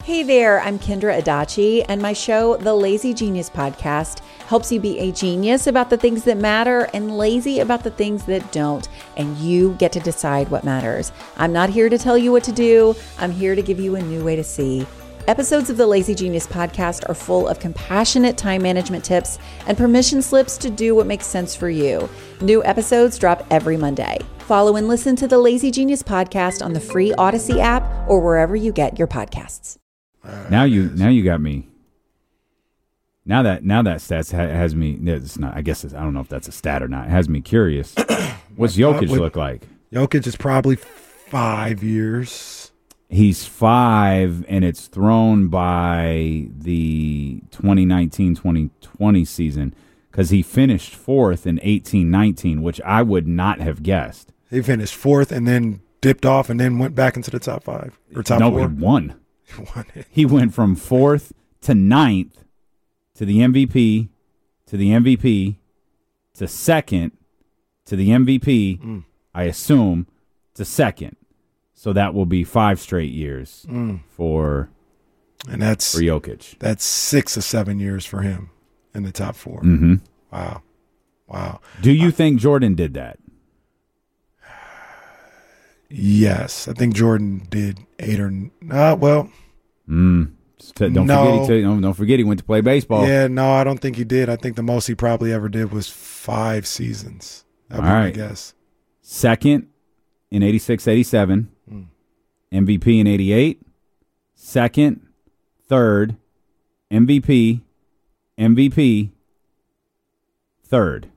Hey there, I'm Kendra Adachi, and my show, The Lazy Genius Podcast, helps you be a genius about the things that matter and lazy about the things that don't, and you get to decide what matters. I'm not here to tell you what to do. I'm here to give you a new way to see. Episodes of the Lazy Genius Podcast are full of compassionate time management tips and permission slips to do what makes sense for you. New episodes drop every Monday. Follow and listen to the Lazy Genius Podcast on the free Odyssey app or wherever you get your podcasts. Now you got me. Now that stats has me. It's not. I guess I don't know if that's a stat or not. It has me curious. What's Jokic look like? Jokic is probably 5 years. He's 5, and it's thrown by the 2019-2020 season because he finished 4th in 18-19, which I would not have guessed. He finished 4th and then dipped off and then went back into the top 5 or top 4. No, he won. He went from 4th to 9th to the MVP to the MVP to 2nd to the MVP, I assume, to 2nd. So that will be 5 straight years for Jokic. That's 6 or 7 years for him in the top 4. Mm-hmm. Wow. Do you think Jordan did that? Yes, I think Jordan did 8 or well. Don't forget he went to play baseball. Yeah, no, I don't think he did. I think the most he probably ever did was 5 seasons. That would be my guess. 2nd in 86-87, MVP in 88, 2nd, 3rd, MVP, 3rd.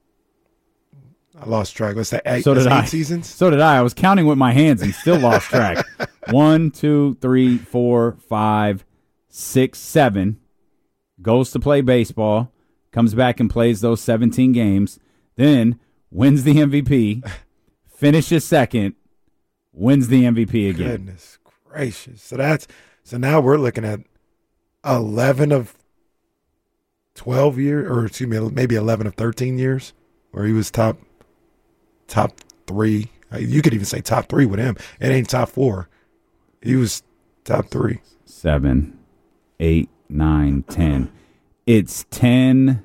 I lost track. What's that? 8 seasons? So did I. I was counting with my hands and still lost track. 1, 2, 3, 4, 5, 6, 7. Goes to play baseball. Comes back and plays those 17 games. Then wins the MVP. Finishes 2nd. Wins the MVP again. Goodness gracious. So now we're looking at 11 of 12 years, or excuse me, maybe 11 of 13 years where he was top 3. You could even say top 3 with him. It ain't top 4. He was top 3. 7, 8, 9, 10. It's 10.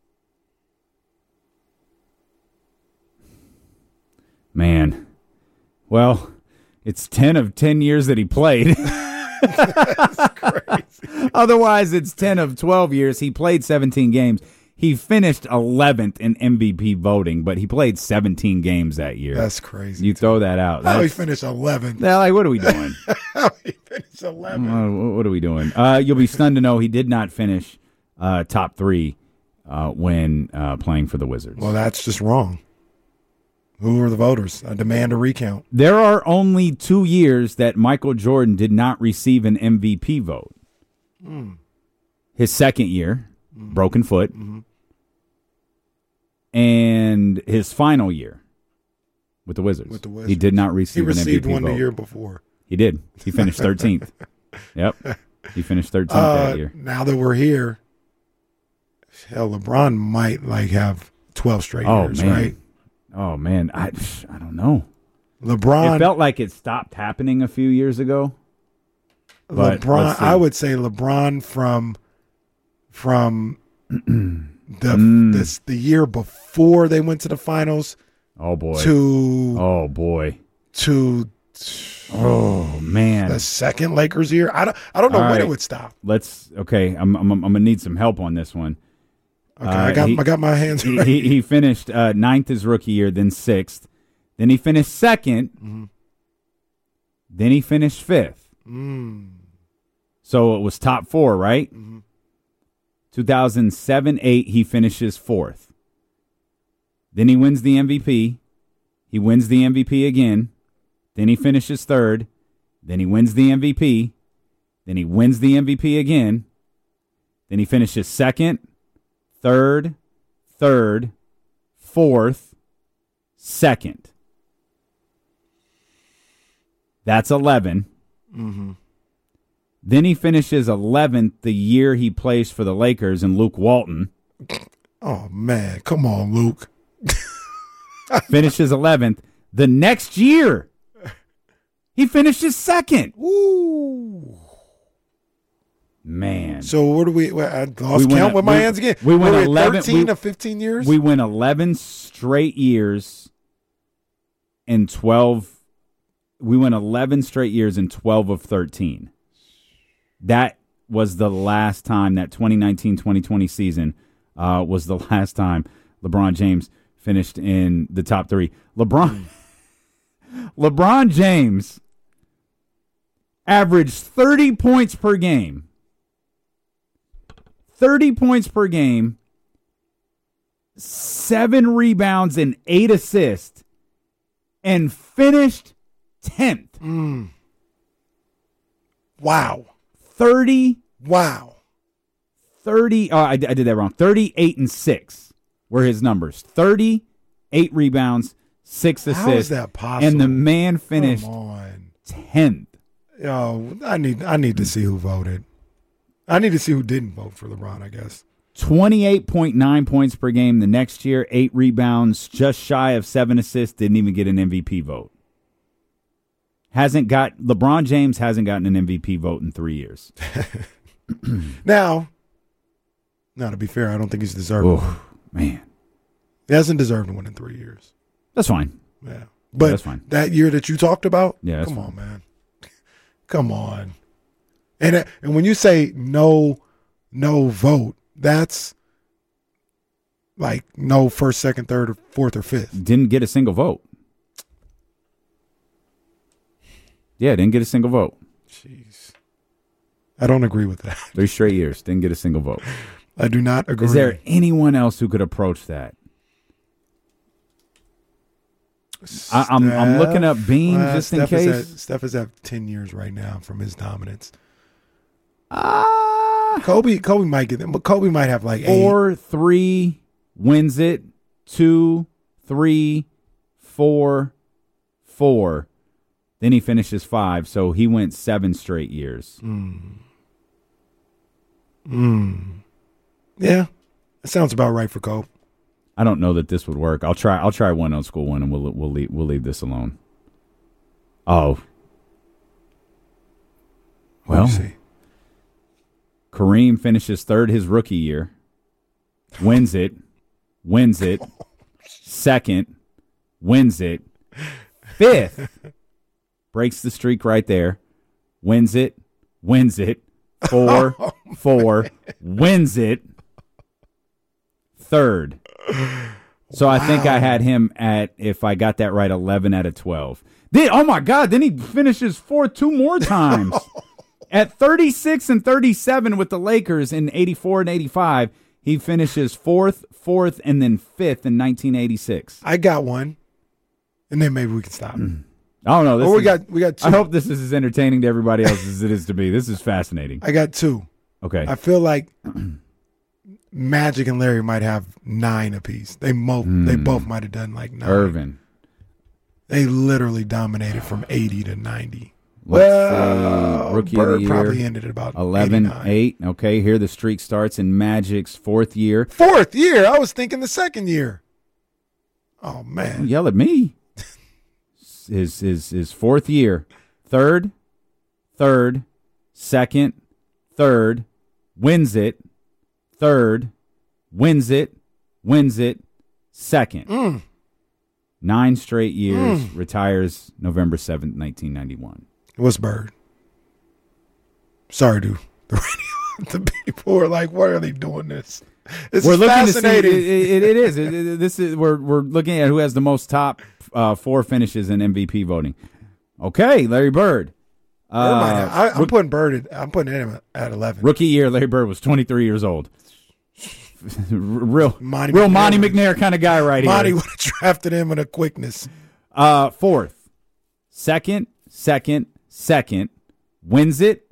Man. Well, it's 10 of 10 years that he played. That's crazy. Otherwise, it's 10 of 12 years. He played 17 games. He finished 11th in MVP voting, but he played 17 games that year. That's crazy. You throw that out. How he finished 11th? Like, what are we doing? How he finished 11th? What are we doing? You'll be stunned to know he did not finish top 3 when playing for the Wizards. Well, that's just wrong. Who are the voters? I demand a recount. There are only 2 years that Michael Jordan did not receive an MVP vote. His 2nd year, broken foot, and his final year with the Wizards. He did not receive an MVP vote. He received one the year before. He did. He finished 13th. Yep. He finished 13th that year. Now that we're here, hell, LeBron might have 12 straight years, man. right? Oh, man. I don't know. LeBron. It felt like it stopped happening a few years ago. LeBron, I would say LeBron from the year before they went to the finals. Oh boy. To man. The second Lakers year. I don't know when it would stop. I'm gonna need some help on this one. Okay, I got my hands ready. He finished 9th his rookie year, then 6th. Then he finished 2nd. Then he finished 5th. So it was top 4, right? 2007-8, he finishes 4th. Then he wins the MVP. He wins the MVP again. Then he finishes 3rd. Then he wins the MVP. Then he wins the MVP again. Then he finishes 2nd, 3rd, 4th, 2nd. That's 11. Then he finishes 11th the year he plays for the Lakers and Luke Walton. Oh, man. Come on, Luke. Finishes 11th. The next year, he finishes 2nd. Ooh. Man. So what do I lost count with my hands again. We went 11 13 of 15 years. We went 11 straight years in 12. We went 11 straight years in 12 of 13. That was the last time, that 2019-2020 season was the last time LeBron James finished in the top 3. LeBron James averaged 30 points per game. 30 points per game, 7 rebounds and 8 assists, and finished 10th. Wow. 30. Wow. 30. Oh, I did that wrong. 38 and 6 were his numbers. 30, 8 rebounds, 6 assists. How is that possible? And the man finished 10th. Yo, I need to see who voted. I need to see who didn't vote for LeBron, I guess. 28.9 points per game the next year, 8 rebounds, just shy of 7 assists, didn't even get an MVP vote. LeBron James hasn't gotten an MVP vote in 3 years. Now, to be fair, I don't think he's deserved one. Man. He hasn't deserved one in 3 years. That's fine. Yeah. But that's fine. That year that you talked about, come on, man. Come on. And when you say no vote, that's like no first, second, third, or fourth, or fifth. Didn't get a single vote. Yeah, didn't get a single vote. Jeez. I don't agree with that. 3 straight years, didn't get a single vote. I do not agree. Is there anyone else who could approach that? I'm looking up Bean just in case. Steph is at 10 years right now from his dominance. Kobe might get them, but Kobe might have like 4, 3, wins it. 2, 3, 4, 4. Then he finishes 5, so he went 7 straight years. Yeah, that sounds about right for Kobe. I don't know that this would work. I'll try one old school one, and we'll leave this alone. Oh, well, Kareem finishes 3rd his rookie year, wins it, 2nd, wins it, 5th, breaks the streak right there, wins it, 4, wins it, 3rd. So I think I had him at, if I got that right, 11 out of 12. Oh my God, then he finishes 4th 2 more times. At 36 and 37 with the Lakers in 84 and 85, he finishes 4th, and then 5th in 1986. I got one, and then maybe we can stop. I don't know. We got 2. I hope this is as entertaining to everybody else as it is to me. This is fascinating. I got 2. Okay. I feel like Magic and Larry might have 9 apiece. They both might have done like 9. Irvin. They literally dominated from 80 to 90. Rookie Bird of the year. Probably ended at about 11, 89. 8. Okay, here the streak starts in Magic's 4th year. 4th year? I was thinking the 2nd year. Oh, man. Don't yell at me. His 4th year. 3rd, 2nd, 3rd, wins it. 3rd, wins it, 2nd. 9 straight years, retires November 7th, 1991. What's Bird? Sorry, dude. The people are like, why are they doing this? This is fascinating. It is. We're looking at who has the most top 4 finishes in MVP voting. Okay, Larry Bird. I'm putting him at 11. Rookie year, Larry Bird was 23 years old. real Monty McNair kind of guy right Monty here. would have drafted him in a quickness. 4th, 2nd, wins it.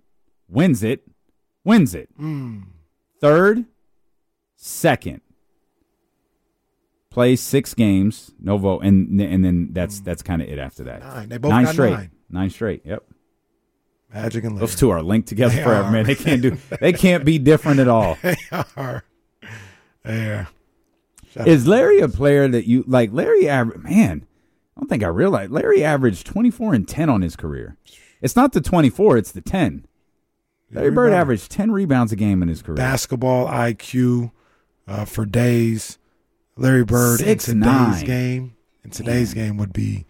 3rd, 2nd, plays 6 games, no vote, and then that's kind of it after that. 9. They both got straight. 9 straight. Yep. Magic and Larry. Those two are linked together forever, man. They can't be different at all. They are. Yeah. Is Larry a player that you like? Larry, man, I don't think I realized Larry averaged 24 and 10 on his career. It's not the 24, it's the 10. Larry Bird averaged 10 rebounds a game in his career. Basketball IQ for days. Larry Bird 6'9". in today's game would be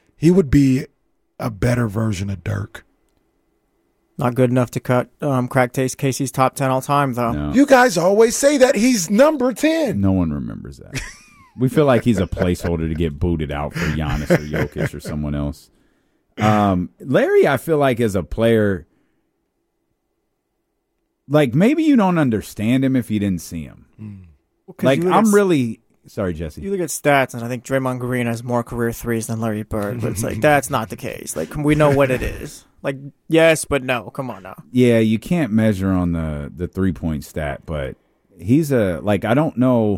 a better version of Dirk. Not good enough to crack Casey's top 10 all time, though. No. You guys always say that he's number 10. No one remembers that. We feel like he's a placeholder to get booted out for Giannis or Jokic or someone else. Larry, I feel like as a player, like maybe you don't understand him if you didn't see him. Well, like sorry, Jesse. You look at stats, and I think Draymond Green has more career threes than Larry Bird, but it's like that's not the case. Like we know what it is. Like yes, but no. Come on now. Yeah, you can't measure on the 3-point stat, but he's I don't know.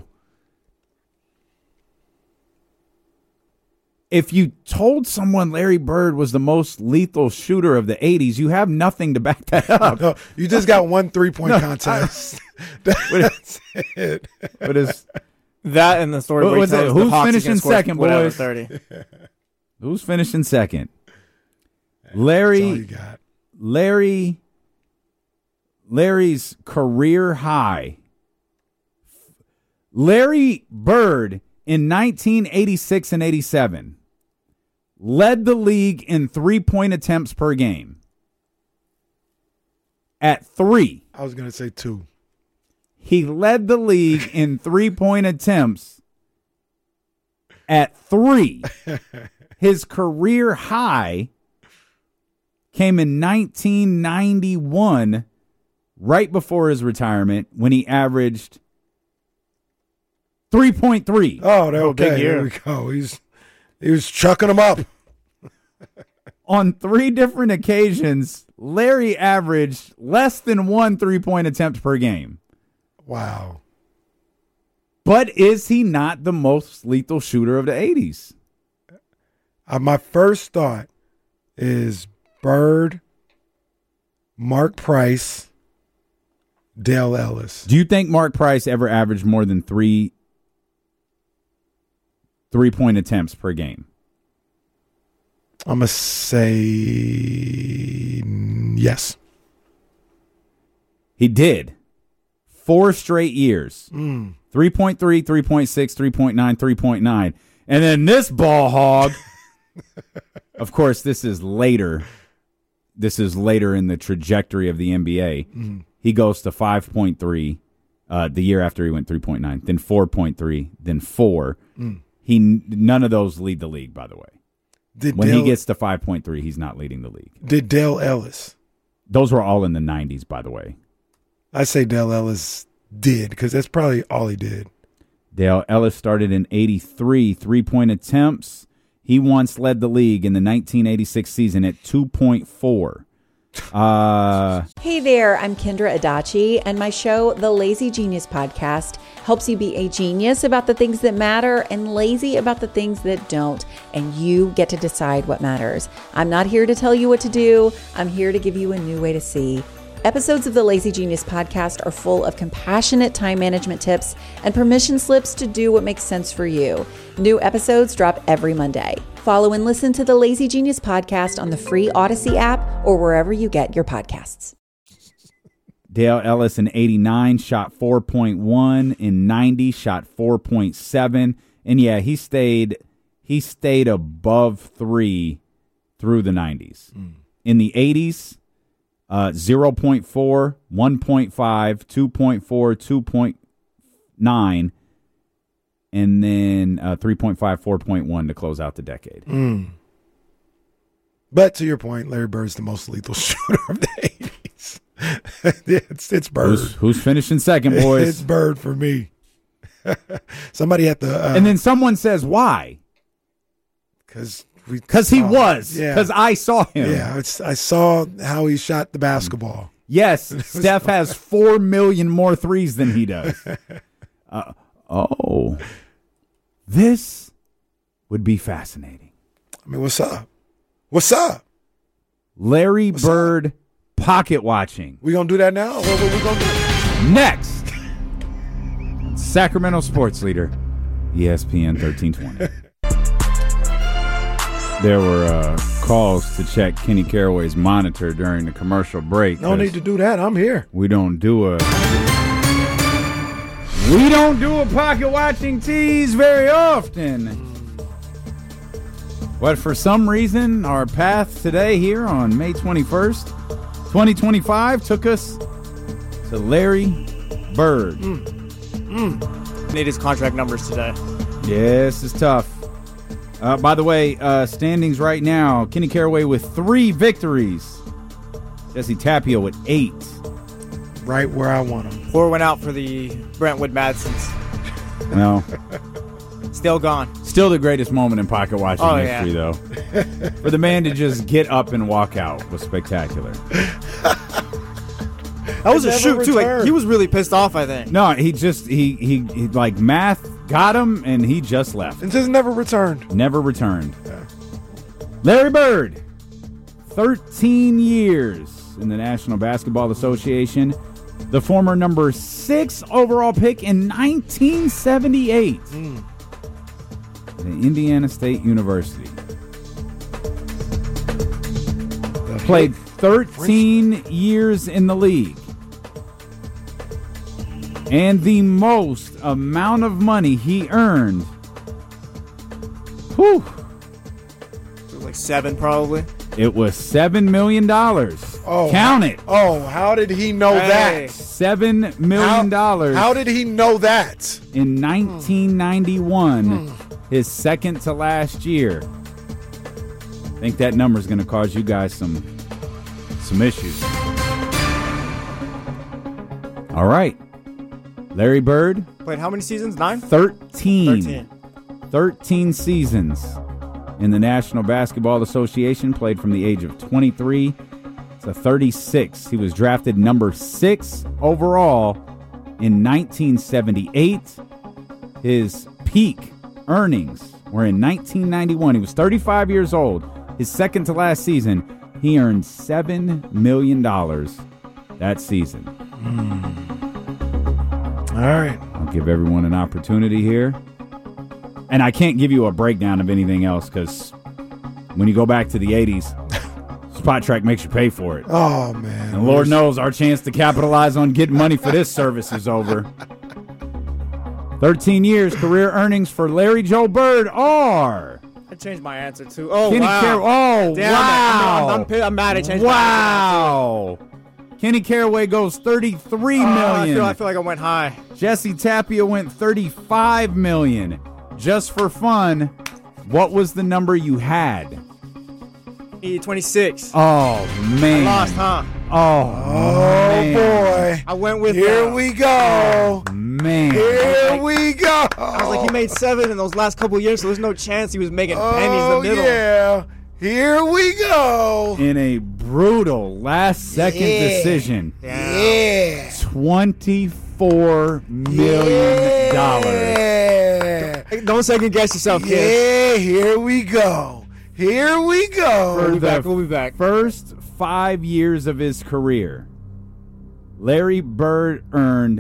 If you told someone Larry Bird was the most lethal shooter of the 80s, you have nothing to back that up. No, you just got one 3-point contest. That's it. But it's that and the story where he tells who's the Hawks finishing second, boys? 30. Who's finishing second? That's all you got. Larry's career high. Larry Bird in 1986 and 87 led the league in 3-point attempts per game. At 3. I was going to say 2. He led the league in 3-point attempts at 3. His career high came in 1991, right before his retirement, when he averaged 3.3. Oh, okay. Big year. There we go. He was chucking them up. On 3 different occasions, Larry averaged less than 1 3-point attempt per game. Wow. But is he not the most lethal shooter of the 80s? My first thought is Bird, Mark Price, Dale Ellis. Do you think Mark Price ever averaged more than 3 3-point attempts per game? I'm going to say yes. He did. 4 straight years. 3.3, 3.6, 3.9, 3.9. And then this ball hog. Of course, this is later. This is later in the trajectory of the NBA. He goes to 5.3 the year after he went 3.9, then 4.3, then 4. None of those lead the league, by the way. When he gets to 5.3, he's not leading the league. Did Dale Ellis? Those were all in the 90s, by the way. I say Dale Ellis did, because that's probably all he did. Dale Ellis started in 83, 3-point attempts. He once led the league in the 1986 season at 2.4. Hey there, I'm Kendra Adachi, and my show, The Lazy Genius Podcast, helps you be a genius about the things that matter and lazy about the things that don't, and you get to decide what matters. I'm not here to tell you what to do. I'm here to give you a new way to see. Episodes of the Lazy Genius Podcast are full of compassionate time management tips and permission slips to do what makes sense for you. New episodes drop every Monday. Follow and listen to the Lazy Genius Podcast on the free Odyssey app or wherever you get your podcasts. Dale Ellis in 89 shot 4.1, in 90 shot 4.7, and yeah, he stayed above 3 through the 90s. In the 80s, 0.4, 1.5, 2.4, 2.9, and then 3.5, 4.1 to close out the decade. But to your point, Larry Bird's the most lethal shooter of the 80s. It's Bird. Who's finishing second, boys? It's Bird for me. Somebody had to... and then someone says, why? Because he was. Because I saw him. Yeah, I saw how he shot the basketball. Yes, Steph has 4 million more threes than he does. This would be fascinating. I mean, what's up? What's up? Larry Bird pocket watching. We gonna do that now? What we gonna do? Next, Sacramento sports leader, ESPN 1320. There were calls to check Kenny Caraway's monitor during the commercial break. No need to do that. I'm here. We don't do a pocket watching tease very often. But for some reason, our path today here on May 21st, 2025 took us to Larry Bird. Need his contract numbers today. Yes, it's tough. By the way, standings right now, Kenny Caraway with 3 victories. Jesse Tapio with 8. Right where I want him. Pour one out for the Brentwood Madsons. No. Still gone. Still the greatest moment in pocket watching history, though. For the man to just get up and walk out was spectacular. That was a never shoot, too. Like, returned. he was really pissed off, I think. No, he like math got him and he just left. And just never returned. Never returned. Larry Bird, 13 years in the National Basketball Association. The former number 6 overall pick in 1978 at Indiana State University. Played 13 years in the league. And the most amount of money he earned, It was like 7, probably. it was $7 million. Oh, Count it. Oh, how did he know Hey. that? $7 million How did he know that? in 1991, his second to last year. I think that number is going to cause you guys some issues. All right. Larry Bird, Played how many seasons? 9? 13 seasons in the National Basketball Association, played from the age of 23 to 36. He was drafted number 6 overall in 1978. His peak earnings were in 1991. He was 35 years old. His second to last season, he earned $7 million that season. All right. I'll give everyone an opportunity here. And I can't give you a breakdown of anything else because when you go back to the 80s, Spot Track makes you pay for it. Oh, man. And Lord knows our chance to capitalize on getting money for this service is over. 13 years career earnings for Larry Joe Bird are... I changed my answer, too. Oh, Kenny wow. Oh, Damn wow. it. I'm mad I changed my answer. Wow. Kenny Caraway goes $33 million. I feel like I went high. Jesse Tapia went $35 million. Just for fun, what was the number you had? 26. Oh, man. I lost, huh? Oh, man. Boy. I went with... Here we go. Man. Here we go. I was like, he made 7 in those last couple of years, so there's no chance he was making pennies in the middle. Yeah. Here we go. In a brutal last-second decision, Yeah. $24 million. Yeah. Hey, don't second guess yourself, kid. Yeah. Here we go. Here we go. We'll be back. First 5 years of his career, Larry Bird earned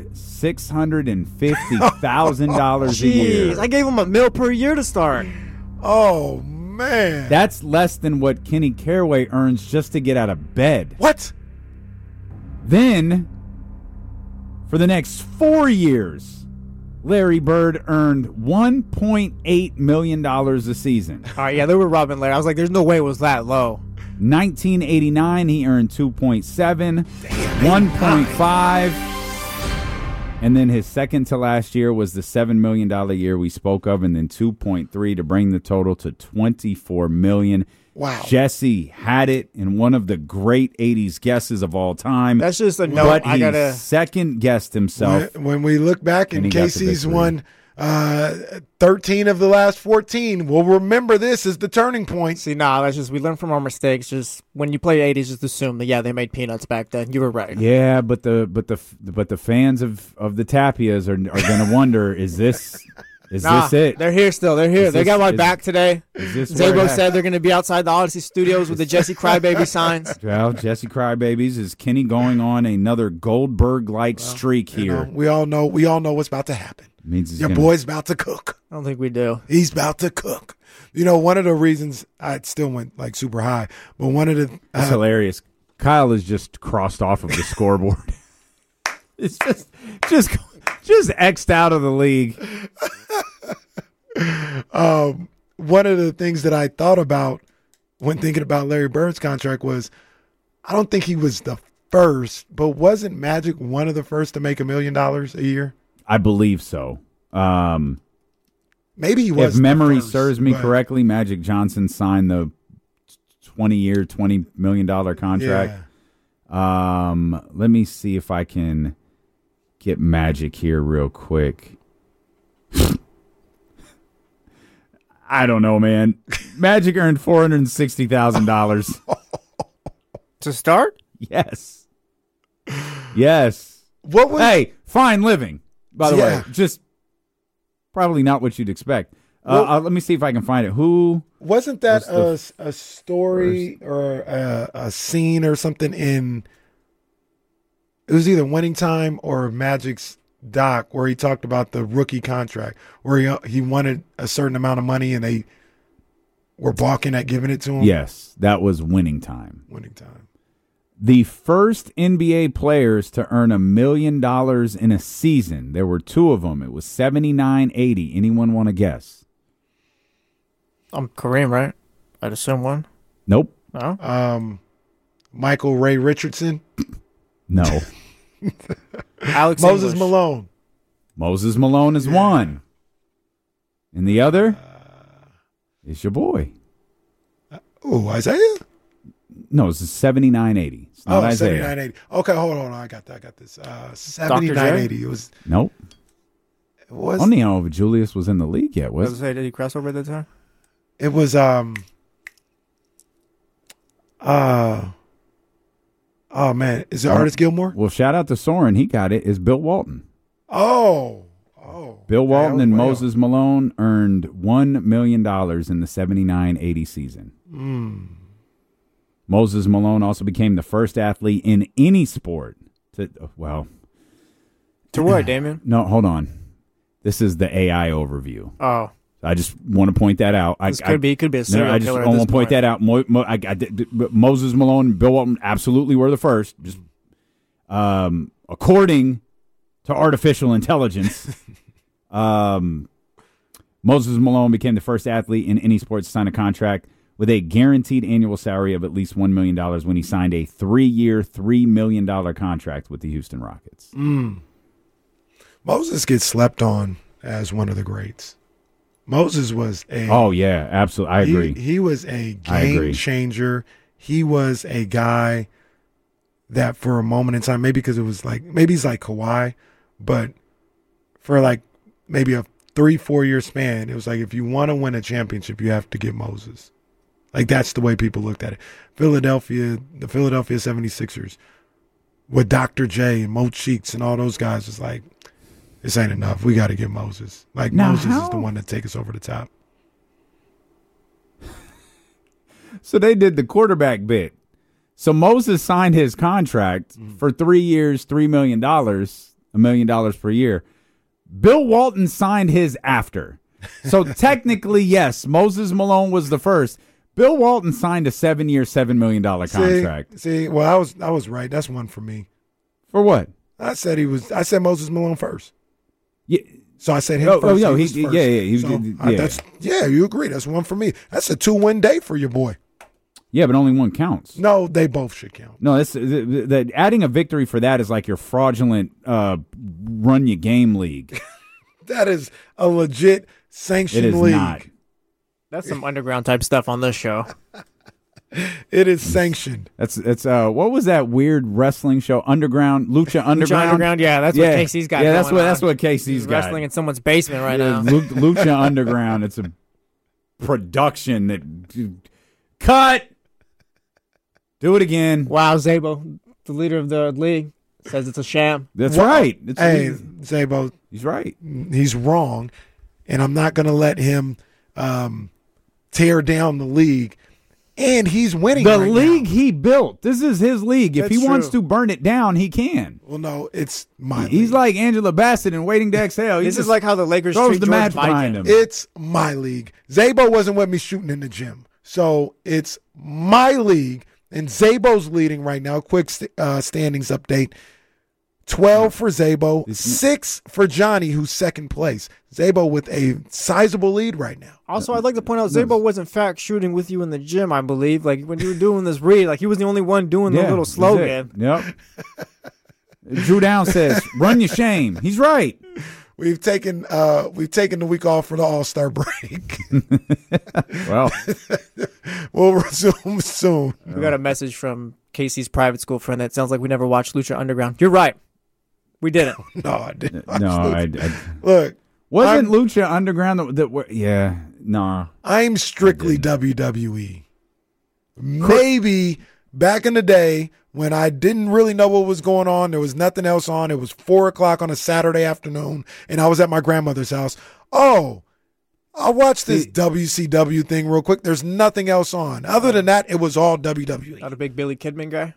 $650,000 a year. Jeez, I gave him $1 million per year to start. Oh, man. That's less than what Kenny Caraway earns just to get out of bed. What? Then, for the next 4 years, Larry Bird earned $1.8 million a season. All right, yeah, they were robbing Larry. I was like, there's no way it was that low. 1989, he earned 2.7, 1.5, and then his second to last year was the $7 million year we spoke of, and then 2.3 to bring the total to $24 million. Wow. Jesse had it in one of the great 80s guesses of all time. That's just a note. But I he gotta. second guessed himself. When we look back And and he got the Casey's victory. won 13 of the last 14, we'll remember this as the turning point. See, that's just we learn from our mistakes. Just when you play 80s, just assume that they made peanuts back then. You were right. Yeah, but the fans of the Tapias are going to wonder: is this it? They're here still. They're here. Is They got this- my is- back today. Is this where Zabo it said they're going to be outside the Odyssey Studios with the Jesse Crybaby signs. Well, Jesse Crybabies, is Kenny going on another Goldberg-like streak You know, here? we all know what's about to happen. Means he's Your gonna- boy's about to cook. I don't think we do. He's about to cook. You know, one of the reasons I still went like super high, but one of the That's hilarious. Kyle is just crossed off of the scoreboard. It's just X'd out of the league. one of the things that I thought about when thinking about Larry Bird's contract was, I don't think he was the first, but wasn't Magic one of the first to make $1 million a year? I believe so. Maybe he was. If memory the first, serves me but- correctly, Magic Johnson signed the 20-year, $20 million contract. Yeah. Let me see if I can get Magic here real quick. I don't know, man. Magic earned $460,000. To start? Yes. Yes. What was? Hey, fine living, by the Yeah. way. Just probably not what you'd expect. Well- Let me see if I can find it. Who? Wasn't that What's a story or a scene or something in? It was either Winning Time or Magic's doc where he talked about the rookie contract, where he wanted a certain amount of money and they were balking at giving it to him. Yes, that was Winning Time. Winning Time. The first NBA players to earn $1 million in a season. There were two of them. It was 79-80. Anyone want to guess? I'm Kareem, right? I'd assume one. Nope. No? Michael Ray Richardson, No. Alex Moses English. Malone. Moses Malone is one. And the other is your boy. Oh, Isaiah. No, it's 79-80. It's not Oh, Isaiah. 79-80. Okay, hold on. I got this. 79-80. It was. Nope. It was. I don't know if Julius was in the league yet. I was Was gonna say, did he cross over at that time? It was. Oh man, is it Artis Gilmore? Well, shout out to Soren. He got it. Is Bill Walton. Oh. Bill Walton Yeah, and well. Moses Malone earned $1 million in the 79-80 season. Moses Malone also became the first athlete in any sport to, To what, Damien? no, hold on. This is the AI overview. Oh, I just want to point that out. this could be a No, serial I just killer. want to point that out. Moses Malone and Bill Walton absolutely were the first. Just according to artificial intelligence, Moses Malone became the first athlete in any sport to sign a contract with a guaranteed annual salary of at least $1 million when he signed a 3-year, $3 million contract with the Houston Rockets. Moses gets slept on as one of the greats. Moses was a. Oh, yeah, absolutely. I agree. He was a I agree. game changer. He was a guy that for a moment in time, maybe because it was like, maybe he's like Kawhi, but for like maybe a 3-4 year span, it was like, if you want to win a championship, you have to get Moses. Like, that's the way people looked at it. The Philadelphia 76ers with Dr. J and Mo Cheeks and all those guys was like, this ain't enough. We got to get Moses. Like, Now, Moses is how- the one that take us over the top. So they did the quarterback bit. So Moses signed his contract for 3 years, $3 million, $1 million per year. Bill Walton signed his after. So technically, yes, Moses Malone was the first. Bill Walton signed a 7-year, $7 million contract. See, well, I was right. That's one for me. For what? I said Moses Malone first. Yeah, So I said him Oh, first. no, he was he- first. yeah, yeah, he- So, yeah. you agree. That's one for me. That's a 2-win day for your boy. yeah, but only one counts. No, they both should count. No, that's the adding a victory for that is like your fraudulent run your game league. That is a legit It sanctioned is league. not. That's some underground type stuff on this show. It is sanctioned. It's what was that weird wrestling show? Underground, Lucha Underground. Underground, yeah, that's what Casey's got. Yeah, that's going what on. Casey's He's got. wrestling in someone's basement right Yeah, now. Lucha Underground. It's a production that cut. Do it again. Wow, Zabo, the leader of the league, says it's a sham. That's Wow. right. Hey, Zabo, He's right. he's wrong, and I'm not going to let him tear down the league and he's winning. The right league now. he built. This is his league. If That's he wants true. to burn it down, he can. Well, no, it's my He's league. like Angela Bassett in Waiting to Exhale. He This is just like how the Lakers throws treat the George match behind Mikan. him. It's my league. Zabo wasn't with me shooting in the gym. So it's my league. And Zabo's leading right now. Quick standings update. 12 for Zabo, 6 for Johnny, who's second place. Zabo with a sizable lead right now. Also, I'd like to point out Zabo was in fact shooting with you in the gym, I believe. Like when you were doing this read, like he was the only one doing the little that's slogan. it. Yep. Drew Down says, "Run your shame." He's right. We've taken the week off for the All-Star break. Well, We'll resume soon. We got a message from Casey's private school friend that sounds like we never watched Lucha Underground. You're right. We didn't. No, I didn't. no, I Look, wasn't I'm- Lucha Underground that were, yeah, no. I'm strictly WWE. Maybe back in the day when I didn't really know what was going on, there was nothing else on. It was 4:00 on a Saturday afternoon, and I was at my grandmother's house. Oh, I'll watch this WCW thing real quick. There's nothing else on. Other than that, it was all WWE. Not a big Billy Kidman guy.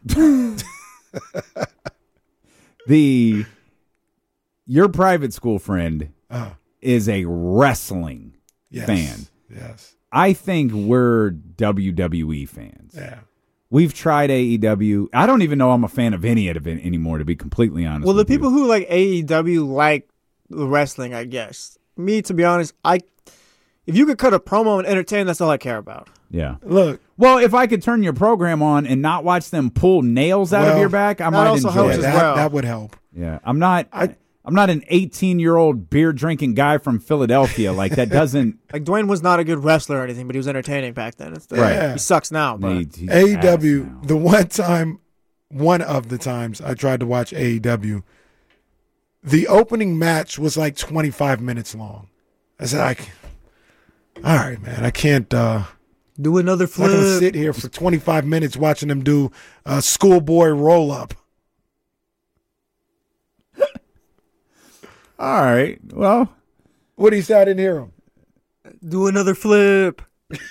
Your private school friend is a wrestling Yes. fan. Yes. I think we're WWE fans. Yeah. We've tried AEW. I don't even know I'm a fan of any of it anymore, to be completely honest. Well, the with you. people who like AEW like the wrestling, I guess. Me, to be honest, if you could cut a promo and entertain, that's all I care about. Yeah. Look, Well, if I could turn your program on and not watch them pull nails out of Well, your back, I that might also enjoy helps it. as that, well. that would help. Yeah, I'm not an 18-year-old beer drinking guy from Philadelphia. Like that doesn't. Like Dwayne was not a good wrestler or anything, but he was entertaining back then. Right. He sucks now, but he's AEW, ass now. the one of the times I tried to watch AEW, the opening match was like 25 minutes long. I said, all right, man, I can't. do another I'm not gonna flip. sit here for 25 minutes watching them do a schoolboy roll up. All right. Well, What he said, I didn't hear him. Do another flip.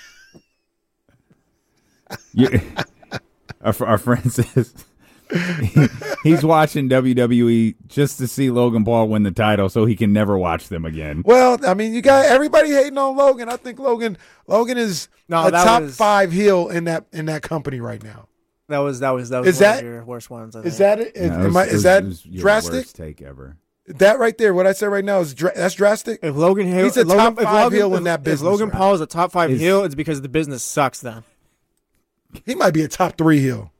our friend says he's watching WWE just to see Logan Paul win the title, so he can never watch them again. Well, I mean, you got everybody hating on Logan. I think Logan is No, a that top was- 5 heel in that company right now. That was Is one that- of your worst ones. I Is think. that it? No, Is that it was your drastic? worst take ever. That right there, what I said right now is that's drastic. If Logan Hill, He's a if Logan, top if 5 Logan, heel in if- that business, If Logan right? Paul is a top 5 Is- heel, it's because the business sucks. Then He might be a top 3 heel.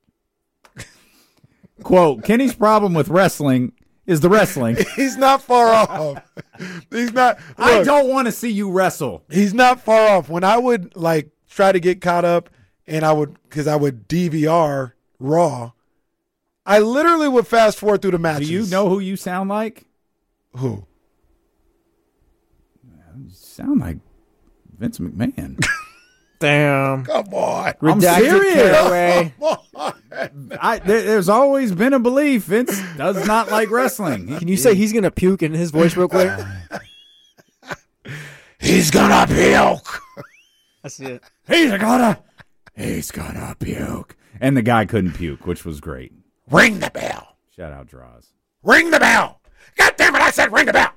Quote, Kenny's problem with wrestling is the wrestling. He's not far off. He's not. I Look, don't want to see you wrestle. he's not far off. When I would like try to get caught up, and I would DVR Raw, I literally would fast forward through the matches. Do you know who you sound like? who? You sound like Vince McMahon. damn. Come on. I'm Redacted serious. Caraway. There's always been a belief Vince does not like wrestling. Can you say he's gonna puke in his voice real quick? He's gonna puke. That's it. He's gonna puke. And the guy couldn't puke, which was great. Ring the bell. Shout out Draws. Ring the bell. God damn it! I said ring the bell.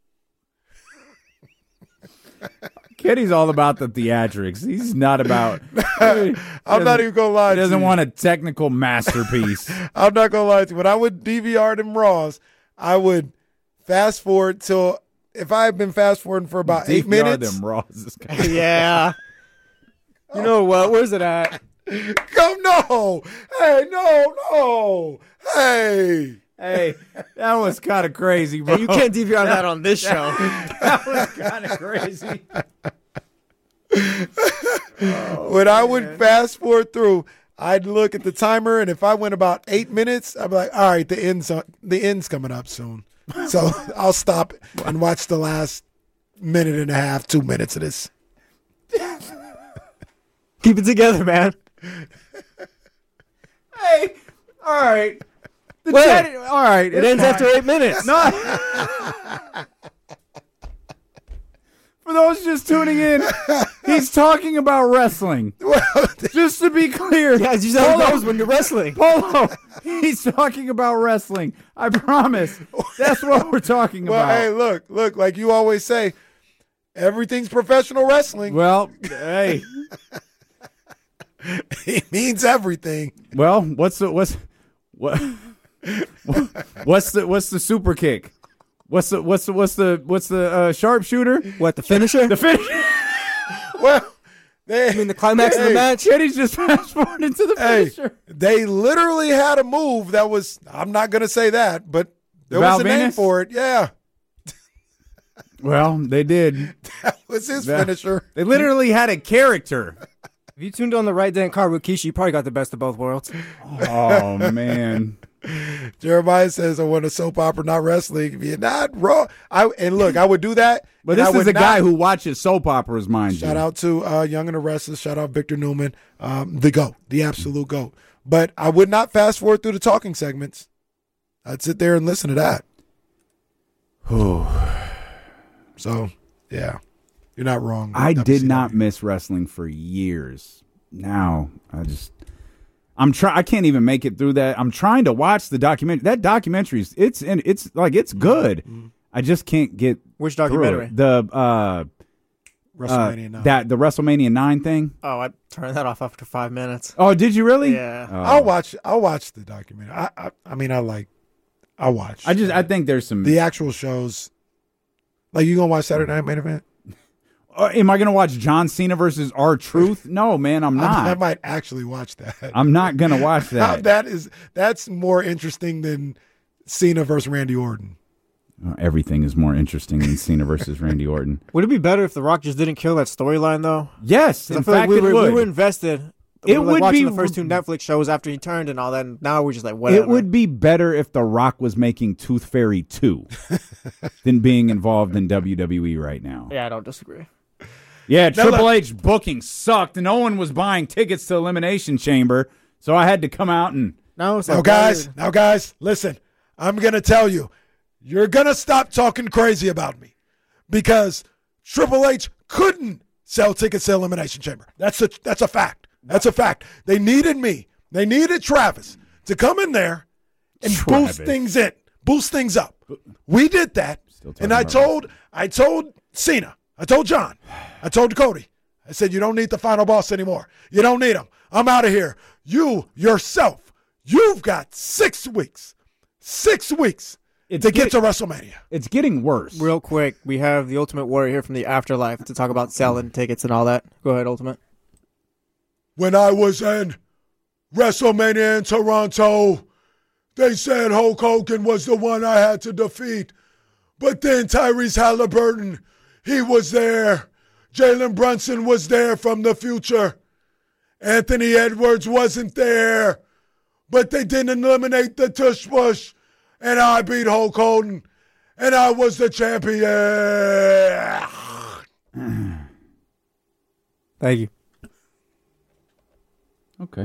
Kenny's all about the theatrics. He's not about. I'm not even gonna lie. He to doesn't you. want a technical masterpiece. I'm not gonna lie to you. When I would DVR them Raws, I would fast forward till if I had been fast forwarding for about 8 DVR minutes. them Raws. This guy. Yeah. You know what? Where's it at? Come no, hey, no, hey. Hey, that was kind of crazy, bro. You can't DVR that on this show. That was kind of crazy. When I would fast forward through, I'd look at the timer, and if I went about 8 minutes, I'd be like, all right, the end's coming up soon. So I'll stop and watch the last minute and a half, 2 minutes of this. Keep it together, man. Hey, all right. The What? chat, all right. It ends after 8 minutes. No. For those just tuning in, He's talking about wrestling. Well, Just to be clear. Yeah, you said knows when you're wrestling. Polo. He's talking about wrestling. I promise. That's what we're talking well, about. hey, look, like you always say, everything's professional wrestling. Well, hey. It means everything. Well, what's the super kick? What's the sharpshooter? What, the finisher? The finish. Well, I mean, the climax of the match? Kenny's just fast forward into the finisher. They literally had a move that was, I'm not going to say that, but there was a name Venus? for it. Yeah. Well, they did. That was his Yeah. finisher. They literally had a character. If you tuned on the right Dan Carr with Rikishi, you probably got the best of both worlds. Oh man. Jeremiah says, I want a soap opera, not wrestling. If you're not wrong. And look, I would do that. But and this I is would a guy not- who watches soap operas, mind you. Shout out to Young and the Restless. Shout out Victor Newman, the GOAT, the absolute GOAT. But I would not fast forward through the talking segments. I'd sit there and listen to that. So, yeah, you're not wrong. I WCW. did not miss wrestling for years. Now I can't even make it through that. I'm trying to watch the documentary. That documentary is it's good. Mm-hmm. I just can't get Which through documentary? it. The WrestleMania 9. the WrestleMania 9 thing. Oh, I turned that off after 5 minutes. Oh, did you really? Yeah. Oh. I'll watch the documentary. I'll watch. I think there's some. the actual shows. Like, you gonna watch Saturday Night Main Event? Am I going to watch John Cena versus R-Truth? No, man, I'm not. I might actually watch that. I'm not going to watch that. That's more interesting than Cena versus Randy Orton. Everything is more interesting than Cena versus Randy Orton. Would it be better if The Rock just didn't kill that storyline, though? Yes, 'Cause in I feel like fact, we it were would. invested. It We were, like, would watching be- the first 2 Netflix shows after he turned and all that. And now we're just like, whatever. It would be better if The Rock was making Tooth Fairy 2 than being involved in WWE right now. Yeah, I don't disagree. Yeah, Now Triple look- H booking sucked. No one was buying tickets to Elimination Chamber, so I had to come out and No, it's like Now, guys, listen. I'm gonna tell you, you're gonna stop talking crazy about me because Triple H couldn't sell tickets to Elimination Chamber. That's a fact. That's a fact. They needed me. They needed Travis to come in there and Travis. boost things up. We did that, Still talking and I about told Cena, I told John, I told Cody, I said, you don't need the final boss anymore. You don't need him. I'm out of here. You yourself, you've got 6 weeks. 6 weeks It's to get get- to WrestleMania. it's getting worse. Real quick, we have the Ultimate Warrior here from the afterlife to talk about selling tickets and all that. Go ahead, Ultimate. When I was in WrestleMania in Toronto, they said Hulk Hogan was the one I had to defeat. But then Tyrese Halliburton, he was there. Jalen Brunson was there from the future. Anthony Edwards wasn't there. But they didn't eliminate the tush push. And I beat Hulk Hogan. And I was the champion. Thank you. Okay.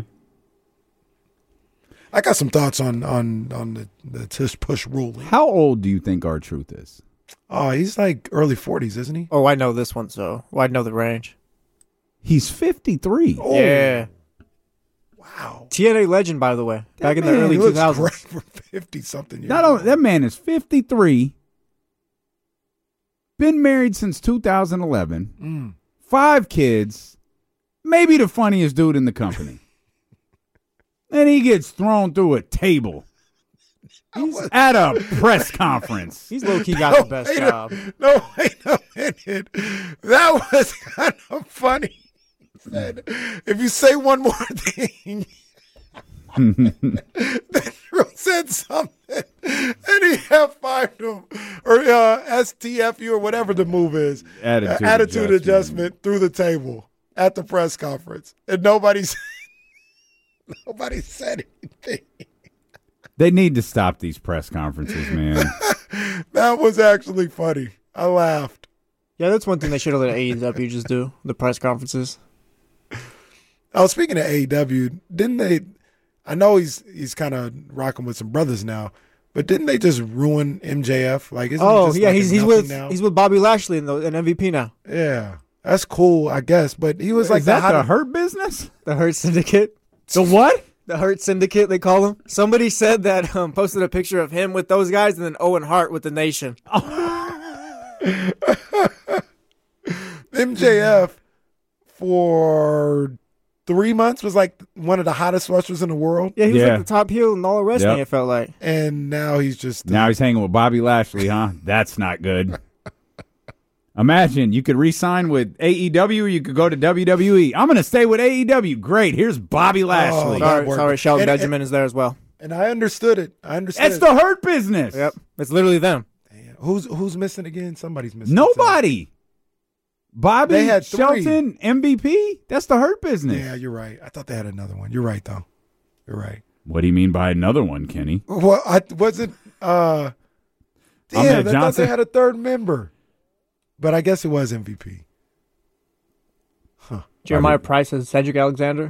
I got some thoughts on the tush push ruling. How old do you think R-Truth is? Oh, he's like early 40s, isn't he? Oh, I know this one, so I know the range. He's 53. Oh, Yeah. wow. TNA legend, by the way. Back in the man, early He looks 2000s. great for 50-something years Not only, that man is 53. Been married since 2011. 5 kids. Maybe the funniest dude in the company. And he gets thrown through a table. He's at a press conference. He's low-key got the best job. No, wait a minute. That was kind of funny. He said, if you say one more thing, then Drew said something, and he F5'd him, or STFU, or whatever the move is. Attitude adjustment through the table at the press conference. And nobody said anything. They need to stop these press conferences, man. That was actually funny. I laughed. Yeah, that's one thing they should have let AEW just do, the press conferences. Oh, speaking of AEW, didn't they? I know he's kind of rocking with some brothers now, but didn't they just ruin MJF? Like, isn't he Oh, just yeah, like a he's nothing with now? He's with Bobby Lashley in MVP now. Yeah, That's cool, I guess. But he was like, is that the Hurt Business? The Hurt Syndicate. The what? The Hurt Syndicate, they call him. Somebody said that, posted a picture of him with those guys and then Owen Hart with the Nation. MJF for 3 months was like one of the hottest wrestlers in the world. Yeah, he was like the top heel in all of wrestling, Yep. it felt like. And now he's just Now he's hanging with Bobby Lashley, huh? That's not good. Imagine you could re-sign with AEW or you could go to WWE. I'm going to stay with AEW. Great. Here's Bobby Lashley. that worked. Sorry, Shelton And- Benjamin is there as well. And I understood it. That's the Hurt Business. Yep. It's literally them. Damn. Who's missing again? Somebody's missing. Nobody. Bobby, They had 3. Shelton, MVP. That's the Hurt Business. Yeah, you're right. I thought they had another one. You're right, though. You're right. What do you mean by another one, Kenny? Well, I wasn't. Damn, I thought Johnson? they had a third member. But I guess it was MVP. Jeremiah Price as Cedric Alexander.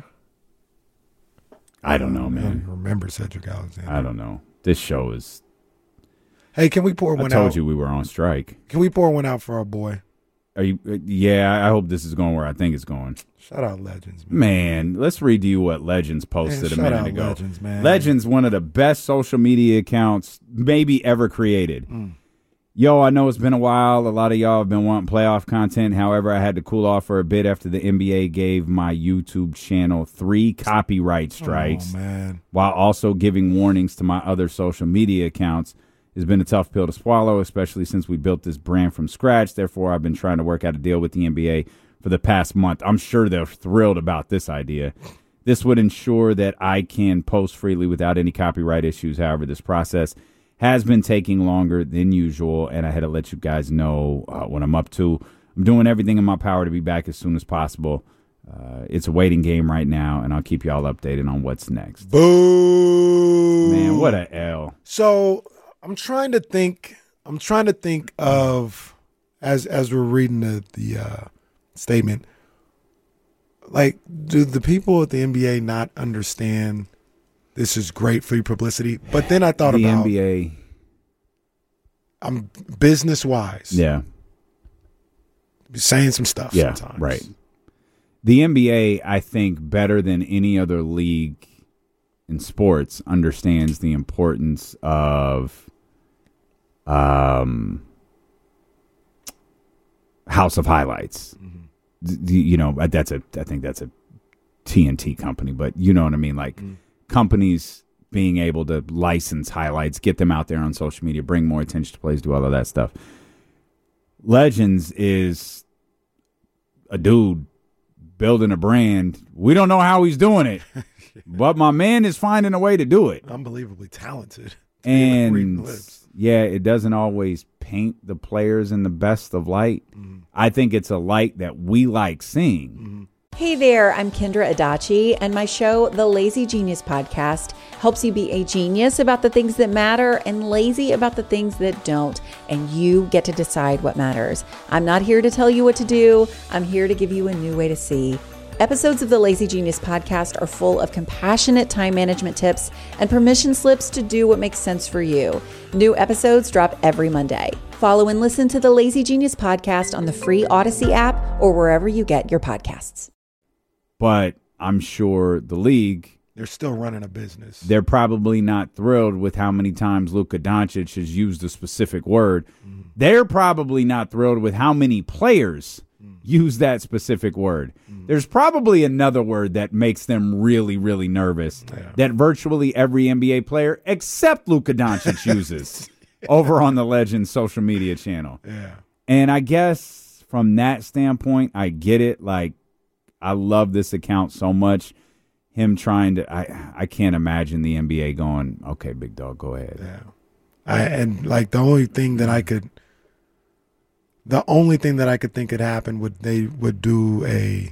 I don't know, I don't man. remember Cedric Alexander. I don't know. This show is. Hey, can we pour I one told out? you we were on strike. Can we pour one out for our boy? Are you? Yeah, I hope this is going where I think it's going. Shout out Legends, man. Man, let's read to you what Legends posted a shout minute out ago. Legends, man. Legends, one of the best social media accounts maybe ever created. Yo, I know it's been a while. A lot of y'all have been wanting playoff content. However, I had to cool off for a bit after the NBA gave my YouTube channel 3 copyright strikes, Oh, man. while also giving warnings to my other social media accounts. It's been a tough pill to swallow, especially since we built this brand from scratch. Therefore, I've been trying to work out a deal with the NBA for the past month. I'm sure they're thrilled about this idea. This would ensure that I can post freely without any copyright issues. However, this process has been taking longer than usual, and I had to let you guys know what I'm up to. I'm doing everything in my power to be back as soon as possible. It's a waiting game right now, and I'll keep y'all updated on what's next. Boo. Man, what a L. So I'm trying to think of as we're reading the statement. Like, do the people at the NBA not understand this is great free publicity? But then I thought The about NBA. I'm business wise. Yeah. Saying some stuff Yeah, sometimes. right. The NBA, I think, better than any other league in sports, understands the importance of House of Highlights. You know, I think that's a TNT company, but you know what I mean? Like companies being able to license highlights, get them out there on social media, bring more attention to plays, do all of that stuff. Legends is a dude building a brand. We don't know how he's doing it, but my man is finding a way to do it. Unbelievably talented. Reading And lips. yeah, it doesn't always paint the players in the best of light. I think it's a light that we like seeing. Hey there, I'm Kendra Adachi, and my show, The Lazy Genius Podcast, helps you be a genius about the things that matter and lazy about the things that don't, and you get to decide what matters. I'm not here to tell you what to do. I'm here to give you a new way to see. Episodes of the Lazy Genius Podcast are full of compassionate time management tips and permission slips to do what makes sense for you. New episodes drop every Monday. Follow and listen to the Lazy Genius Podcast on the free Odyssey app or wherever you get your podcasts. But I'm sure the league, They're still running a business. they're probably not thrilled with how many times Luka Doncic has used a specific word. They're probably not thrilled with how many players use that specific word. There's probably another word that makes them really, really nervous that virtually every NBA player except Luka Doncic uses over on the Legends social media channel. Yeah. And I guess from that standpoint, I get it. Like, I love this account so much. Him trying to, I can't imagine the NBA going, okay, big dog, go ahead. Yeah. And like the only thing that I could think could happen they would do a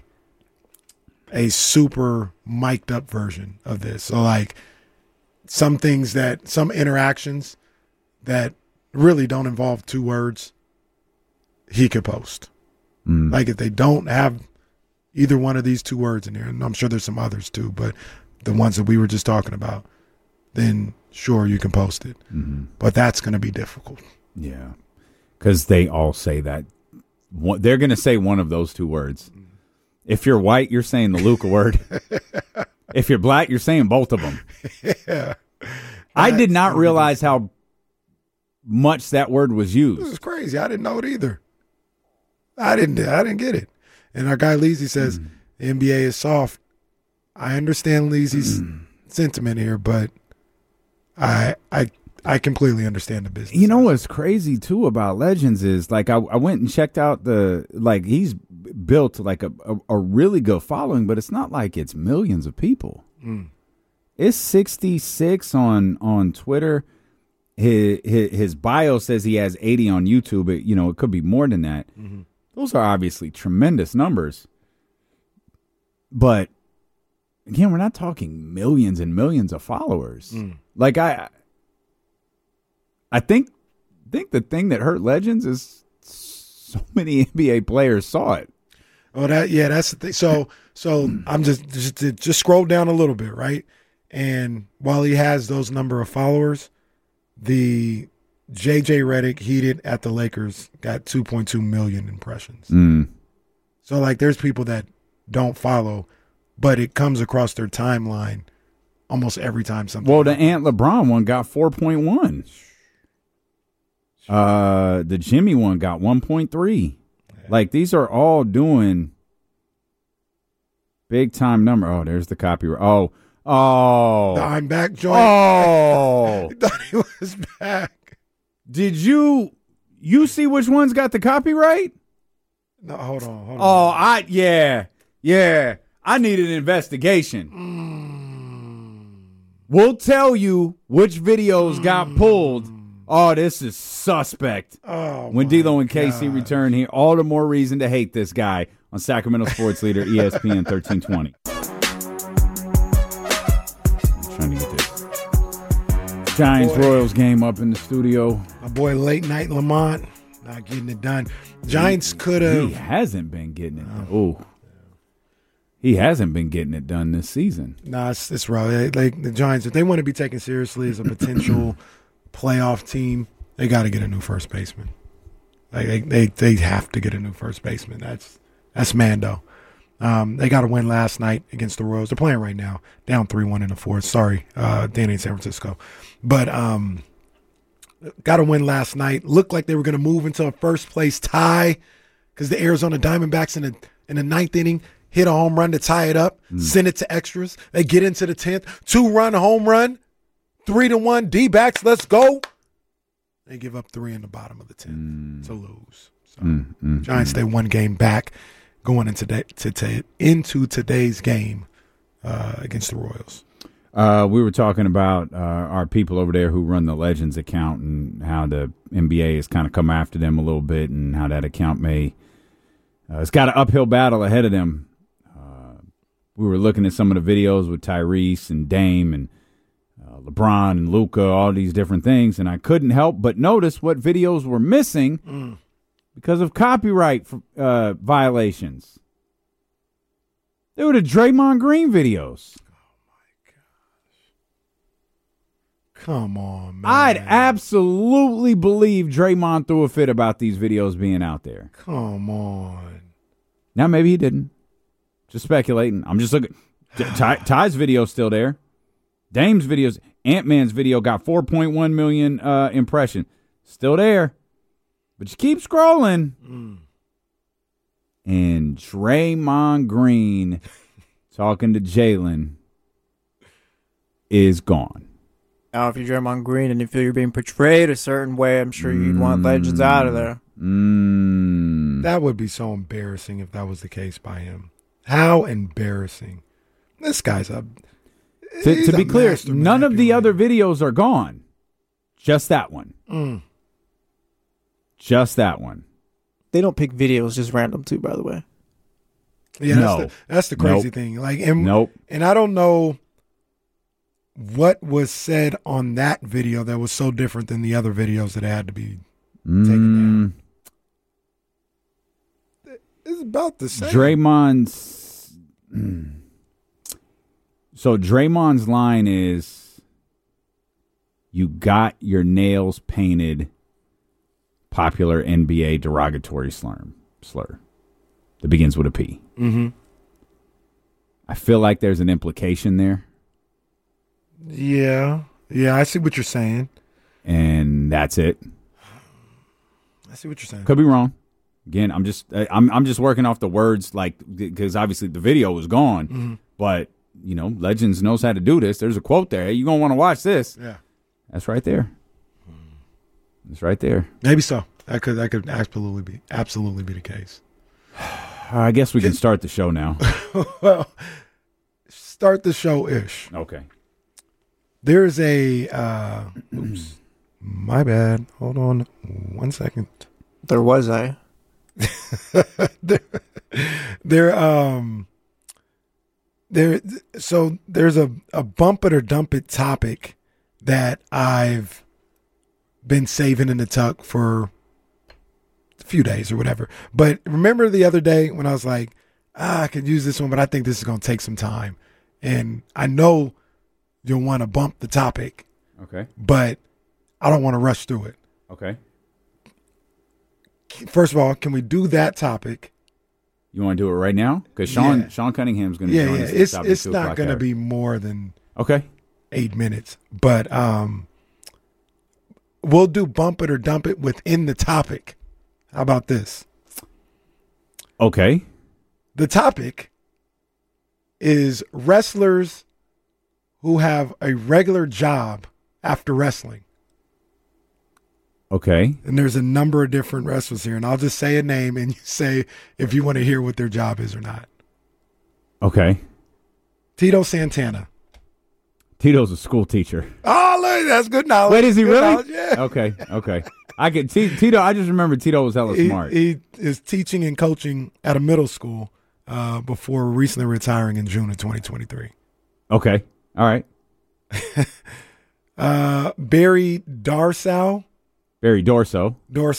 super mic'd up version of this. So like some interactions that really don't involve 2 words, he could post. Like if they don't have either one of these 2 words in there, and I'm sure there's some others too, but the ones that we were just talking about, then sure, you can post it. But that's going to be difficult. Yeah. Because they all say that they're going to say one of those two words. If you're white, you're saying the Luka word. If you're black, you're saying both of them. Yeah. I did not realize how much that word was This used. is crazy. I didn't know it either. I didn't get it. And our guy Leezy says the NBA is soft. I understand Leezy's sentiment here, but I completely understand the business. You know what's crazy too about Legends is like I went and checked out he's built like a really good following, but it's not like it's millions of people. It's 66 on Twitter. His bio says he has 80 on YouTube. It could be more than that. Those are obviously tremendous numbers. But again, we're not talking millions and millions of followers. Like I think the thing that hurt Legends is so many NBA players saw it. Oh, that's the thing. So I'm just scroll down a little bit, right? And while he has those number of followers, the JJ Redick heated at the Lakers got 2.2 million impressions. So like, there's people that don't follow, but it comes across their timeline almost every time something. Well, the Ant LeBron one got 4.1. The Jimmy one got 1.3. Like, these are all doing big time number. Oh, there's the copyright. Oh. The I'm back joint. Oh. I thought he was back. Did you see which one's got the copyright? No, hold on. Oh, yeah. I need an investigation. We'll tell you which videos got pulled. Oh, this is suspect. Oh, when D'Lo and KC return here, all the more reason to hate this guy on Sacramento Sports Leader ESPN 1320. I'm trying to get this Giants-Royals game up in the studio. My boy Late Night Lamont not getting it done. Giants could have. He hasn't been getting it done. Oh. He hasn't been getting it done this season. Nah, it's rough. Like the Giants, if they want to be taken seriously as a potential playoff team, they got to get a new first baseman. Like they have to get a new first baseman. That's Mando. They got to win last night against the Royals. They're playing right now, down 3-1 in the fourth. Sorry, Danny in San Francisco, but got to win last night. Looked like they were going to move into a first place tie because the Arizona Diamondbacks in the ninth inning hit a home run to tie it up, send it to extras. They get into the 10th, 2-run home run, 3-1 D-backs. Let's go. They give up 3 in the bottom of the 10th to lose. So Giants stay one game back going into today's game against the Royals. We were talking about our people over there who run the Legends account and how the NBA has kind of come after them a little bit and how that account it's got an uphill battle ahead of them. We were looking at some of the videos with Tyrese and Dame and LeBron and Luka, all these different things, and I couldn't help but notice what videos were missing because of copyright violations. They were the Draymond Green videos. Come on, man. I'd absolutely believe Draymond threw a fit about these videos being out there. Come on. Now, maybe he didn't. Just speculating. I'm just looking. Ty's video's still there. Dame's videos. Ant-Man's video got 4.1 million impressions. Still there. But you keep scrolling. And Draymond Green talking to Jalen is gone. Now, if you're Draymond Green and you feel you're being portrayed a certain way, I'm sure you'd want Legends out of there. That would be so embarrassing if that was the case by him. How embarrassing. This guy's To be clear, none of the other videos are gone. Just that one. Just that one. They don't pick videos just random, too, by the way. Yeah, that's the crazy thing. Like, and I don't know what was said on that video that was so different than the other videos that had to be taken down. It's about the same. So Draymond's line is, you got your nails painted, popular NBA derogatory slur that begins with a P. Mm-hmm. I feel like there's an implication there. Yeah. Yeah, I see what you're saying. And that's it. I see what you're saying. Could be wrong. Again, I'm just working off the words, like, because obviously the video was gone. Mm-hmm. But, you know, Legends knows how to do this. There's a quote there. Hey, you're going to want to watch this. Yeah. That's right there. It's right there. Maybe so. That could absolutely be the case. I guess we can start the show now. Well, start the show-ish. Okay. There's a oops. My bad. Hold on 1 second. There was a. So there's a bump it or dump it topic that I've been saving in the tuck for a few days or whatever. But remember the other day when I was like, I could use this one, but I think this is going to take some time. And I know you'll want to bump the topic. Okay. But I don't want to rush through it. Okay. First of all, can we do that topic? You want to do it right now? Because Sean Cunningham's going to join us. It's not going to be more than 8 minutes. But we'll do bump it or dump it within the topic. How about this? Okay. The topic is wrestlers who have a regular job after wrestling. Okay. And there's a number of different wrestlers here, and I'll just say a name, and you say if you want to hear what their job is or not. Okay. Tito Santana. Tito's a school teacher. Oh, look, that's good knowledge. Wait, is he good really? knowledge, yeah. Okay. I get Tito. I just remember Tito was hella smart. He is teaching and coaching at a middle school before recently retiring in June of 2023. Okay. All right. Barry Darsow. Barry Dorso.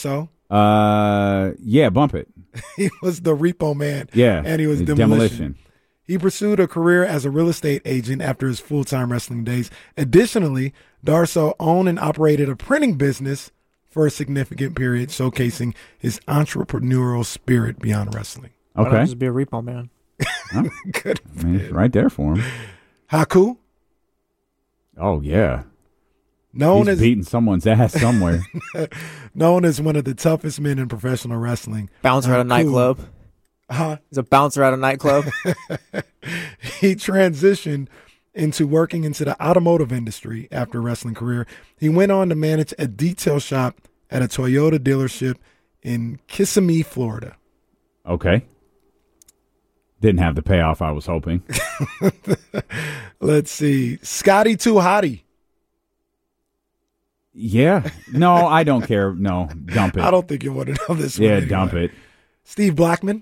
Yeah, bump it. He was the repo man. Yeah. And he was demolition. He pursued a career as a real estate agent after his full-time wrestling days. Additionally, Darso owned and operated a printing business for a significant period, showcasing his entrepreneurial spirit beyond wrestling. Why not Okay. just be a repo man. Huh? Good. I mean, it's right there for him. Haku, Oh, yeah. known He's as beating someone's ass somewhere. known as one of the toughest men in professional wrestling. Bouncer at a nightclub. He's a bouncer at a nightclub. He transitioned into working into the automotive industry after a wrestling career. He went on to manage a detail shop at a Toyota dealership in Kissimmee, Florida. Okay. Didn't have the payoff I was hoping. Let's see. Scotty Too Hottie. Yeah. No, I don't care. No, dump it. I don't think you want to know this one. Yeah, anyway. dump it. Steve Blackman.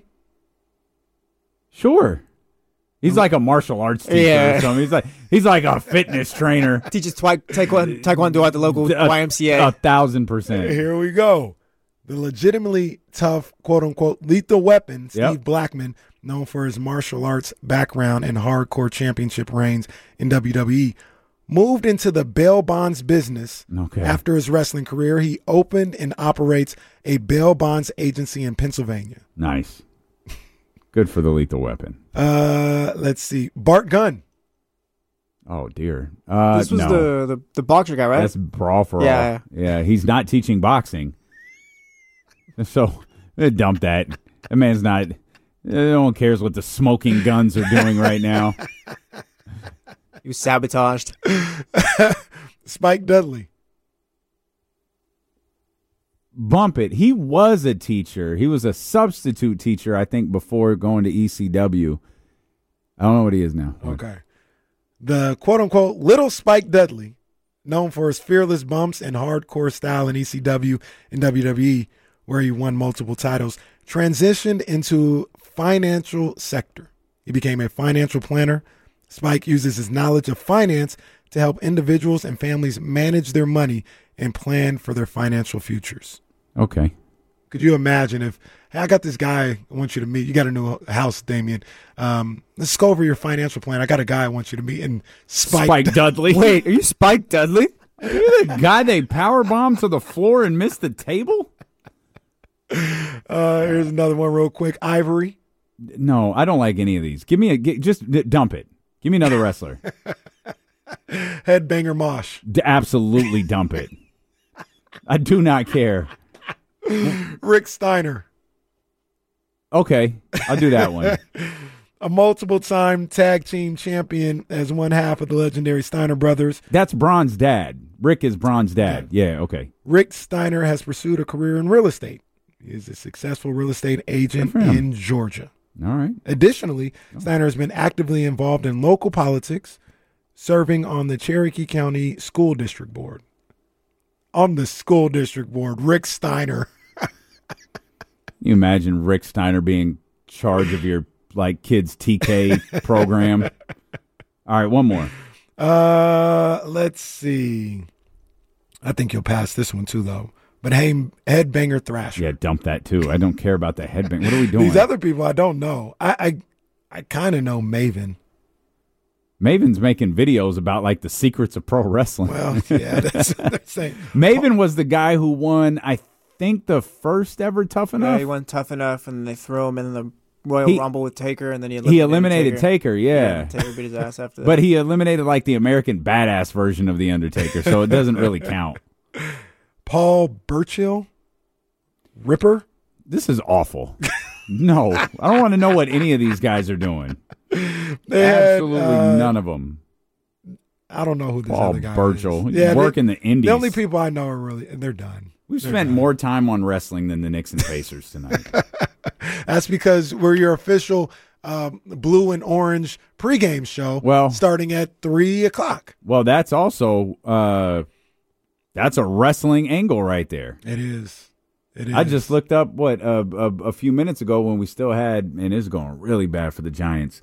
Sure. He's like a martial arts teacher or something. He's like a fitness trainer. Teaches taekwondo at the local YMCA. 1,000%. Here we go. The legitimately tough, quote-unquote, lethal weapon, Steve Blackman, known for his martial arts background and hardcore championship reigns in WWE, moved into the bail bonds business. Okay. After his wrestling career. He opened and operates a bail bonds agency in Pennsylvania. Nice. Good for the lethal weapon. Let's see. Bart Gunn. Oh, dear. This was no. the boxer guy, right? That's Brawl for Yeah. All. Yeah, he's not teaching boxing. So, dump that. That man's not... No one cares what the smoking guns are doing right now. He was sabotaged. Spike Dudley. Bump it. He was a teacher. He was a substitute teacher, I think, before going to ECW. I don't know what he is now. Okay. The quote-unquote Little Spike Dudley, known for his fearless bumps and hardcore style in ECW and WWE, where he won multiple titles, transitioned into financial sector. He became a financial planner. Spike uses his knowledge of finance to help individuals and families manage their money and plan for their financial futures. Okay. Could you imagine if, hey, I got this guy I want you to meet. You got a new house, Damien. Let's go over your financial plan. I got a guy I want you to meet. And Spike Dudley. Wait, are you Spike Dudley? Are you the guy they powerbombed to the floor and missed the table? Here's another one real quick. Ivory. No, I don't like any of these. Just dump it. Give me another wrestler. Headbanger Mosh. Absolutely dump it. I do not care. Rick Steiner. Okay, I'll do that one. A multiple-time tag team champion as one half of the legendary Steiner brothers. That's Braun's dad. Rick is Braun's dad. Yeah, okay. Rick Steiner has pursued a career in real estate. He is a successful real estate agent in Georgia. All right. Additionally, Steiner has been actively involved in local politics, serving on the Cherokee County School District Board. On the school district board, Rick Steiner. You imagine Rick Steiner being in charge of your kids TK program? All right, one more. Let's see. I think you'll pass this one too, though. But hey, Headbanger Thrasher. Yeah, dump that too. I don't care about the headbang. What are we doing? These other people I don't know. I kind of know Maven. Maven's making videos about the secrets of pro wrestling. Well, yeah, that's what they're saying. Maven was the guy who won, I think, the first ever Tough Enough. Yeah, he won Tough Enough, and they threw him in the Royal Rumble with Taker, and then he eliminated Taker. Yeah. Taker beat his ass after that. But he eliminated the American Badass version of the Undertaker, so it doesn't really count. Paul Burchill, Ripper. This is awful. No, I don't want to know what any of these guys are doing. Absolutely none of them. I don't know who this Paul other guy Burchill. is. Yeah, work in the Indies. The only people I know are really, and they're done. We've spent more time on wrestling than the Knicks and Pacers tonight. That's because we're your official blue and orange pregame show. Well, starting at 3:00. Well, that's also that's a wrestling angle right there. It is. It is. I just looked up a few minutes ago when we still had, and it's going really bad for the Giants.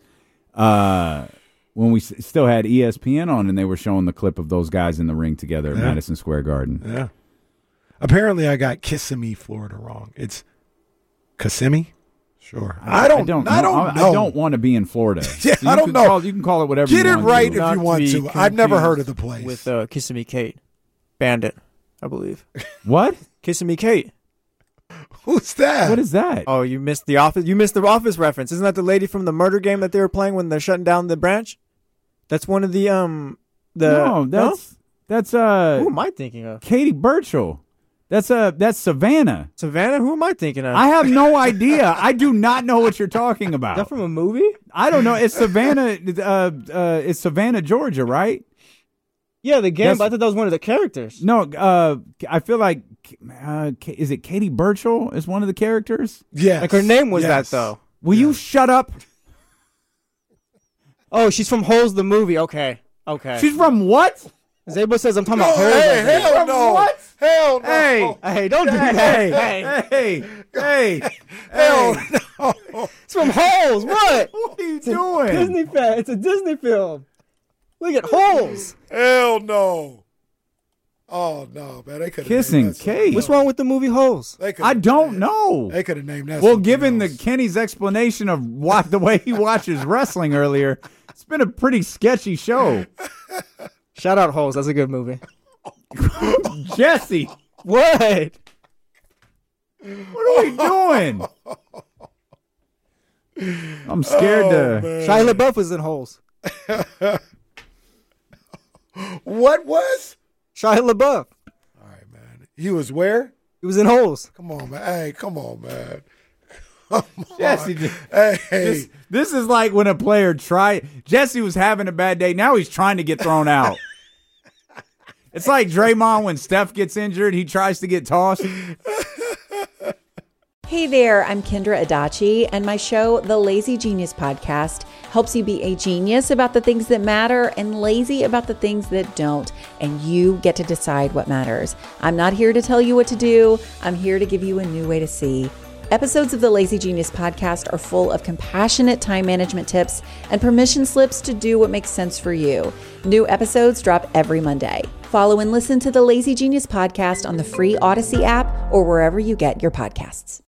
When we still had ESPN on, and they were showing the clip of those guys in the ring together at Madison Square Garden. Yeah. Apparently, I got Kissimmee, Florida, wrong. It's Kissimmee. Sure. I don't know. I don't want to be in Florida. Yeah, so I don't know. You can call it whatever. Get you it want right to. if you want to. I've never heard of the place. With Kissimmee Kate, Bandit, I believe. What? Kissimmee Kate. Who's that? What is that? Oh, you missed the Office. You missed the Office reference. Isn't that the lady from the murder game that they were playing when they're shutting down the branch? That's one of the No, that's Who am I thinking of? Katie Burchill. That's Savannah. Savannah? Who am I thinking of? I have no idea. I do not know what you're talking about. Is that from a movie? I don't know. It's Savannah. It's Savannah, Georgia, right? Yeah, the game. But I thought that was one of the characters. No, I feel like is it Katie Burchill is one of the characters? Yeah, like her name was that though. Will you shut up? Oh, she's from Holes the movie. Okay. She's from what? Zabo says I'm talking about her. Hey, hell no. What? Hell no. Hey, don't do that. Hey. Hell no. It's from Holes. What? What are you doing? Disney fan. It's a Disney film. Look at Holes. Hell no. Oh no, man! They could Kissing Kate. What's wrong with the movie Holes? I don't know. They could have named that. Well, given the Kenny's explanation of the way he watches wrestling earlier, it's been a pretty sketchy show. Shout out Holes. That's a good movie. Jesse, what? What are we doing? I'm scared to. Shia LaBeouf was in Holes. What was? Shia LaBeouf. All right, man. He was where? He was in Holes. Come on, man. Hey, come on, man. Come on. Jesse, Hey. this is like when a player Jesse was having a bad day. Now he's trying to get thrown out. It's like Draymond when Steph gets injured. He tries to get tossed. Hey there, I'm Kendra Adachi, and my show, The Lazy Genius Podcast, helps you be a genius about the things that matter and lazy about the things that don't, and you get to decide what matters. I'm not here to tell you what to do. I'm here to give you a new way to see. Episodes of the Lazy Genius Podcast are full of compassionate time management tips and permission slips to do what makes sense for you. New episodes drop every Monday. Follow and listen to the Lazy Genius Podcast on the free Odyssey app or wherever you get your podcasts.